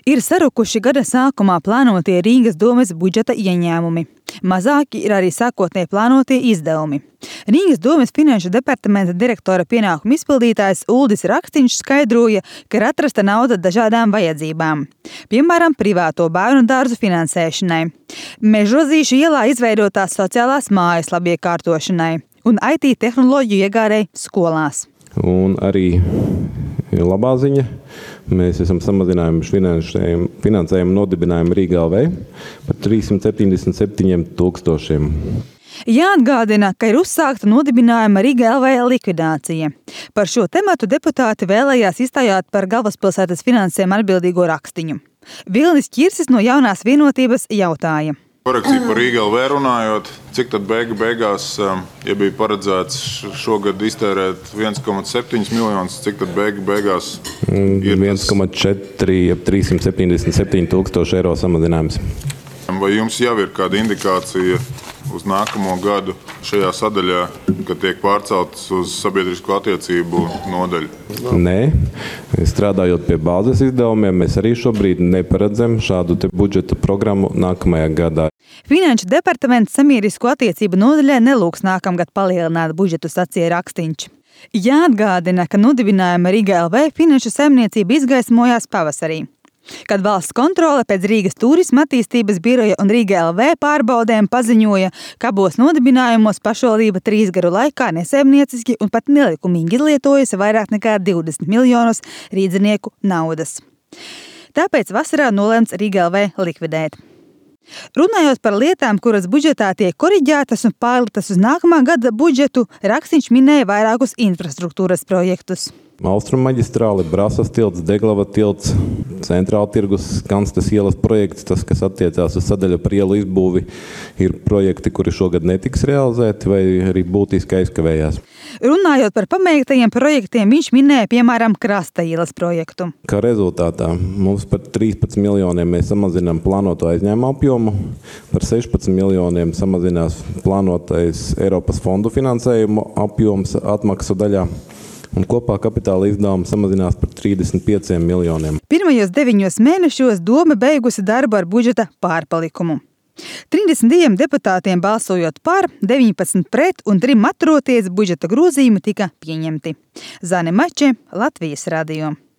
Ir sarukuši gada sākumā plānotie Rīgas domes budžeta ieņēmumi. Mazāki ir arī sākotnēji plānotie izdevumi. Rīgas domes finanšu departamenta direktora pienākumu izpildītājs Uldis Rakstiņš skaidroja, ka ir atrasta nauda dažādām vajadzībām. Piemēram, privāto bērnu dārzu finansēšanai, Mežrozīšu ielā izveidotās sociālās mājas labiekārtošanai un IT tehnoloģiju iegādei skolās. Un arī labā ziņa. Mēs esam samazinājuši finansējumu nodibinājumu Rīga LV par 377 000. Jāatgādina, ka ir uzsākta nodibinājuma Rīga LV likvidācija. Par šo tematu deputāti vēlējās izstājāt par galvaspilsētas finansēm atbildīgo Rakstiņu. Vilnis Ķirsis no Jaunās vienotības jautāja. Korekcija par Rīga LV runājot, cik tad beigās, ja bija paredzēts šogad iztērēt 1,7 miljonus, cik tad beigās ir 1,4, 377 000 eiro samazinājums. Vai jums jau ir kāda indikācija uz nākamo gadu šajā sadaļā, kad tiek pārceltas uz sabiedrisko attiecību nodaļu? Nē, strādājot pie bāzes izdevumiem, mēs arī šobrīd neparedzam šādu budžeta programmu nākamajā gadā. Finanšu departaments samierīsko attiecību nodaļai nelūgs nākamgad palielināt budžetu, sacīja Rakstiņš. Jāatgādina, ka nodibinājuma Rīga LV finanšu saimniecība izgaismojās pavasarī, kad valsts kontrole pēc Rīgas turisma attīstības biroja un Rīga LV pārbaudēm paziņoja, ka abos nodibinājumos pašvaldība 3 gadu laikā nesaimnieciski un pat nelikumīgi izlietojusi vairāk nekā 20 miljonus rīdzinieku naudas. Tāpēc vasarā nolēmts Rīga LV likvidēt. Runājot par lietām, kuras budžetā tiek koriģētas un pārliktas uz nākamā gada budžetu, Rakstiņš minēja vairākus infrastruktūras projektus. Austrumu maģistrāli, Brasas tilts, Deglava tilts, Centrāla tirgus, Kanstas ielas projekts, tas, kas attiecās uz sadaļu par ielu izbūvi, ir projekti, kuri šogad netiks realizēti vai arī būtiski aizkavējās. Runājot par pabeigtajiem projektiem, viņš minēja, piemēram, Krasta ielas projektu. Kā rezultātā mums par 13 miljoniem mēs samazinām plānoto aizņēmumu apjomu, par 16 miljoniem samazinās plānotais Eiropas fondu finansējumu apjoms atmaksu daļā. Un kopā kapitāla izdevumi samazinās par 35 miljoniem. Pirmajos 9 mēnešos doma beigusi darbu ar budžeta pārpalikumu. 32 deputātiem balsojot par, 19 pret un 3 atturoties budžeta grozījumi tika pieņemti. Zane Mače, Latvijas radio.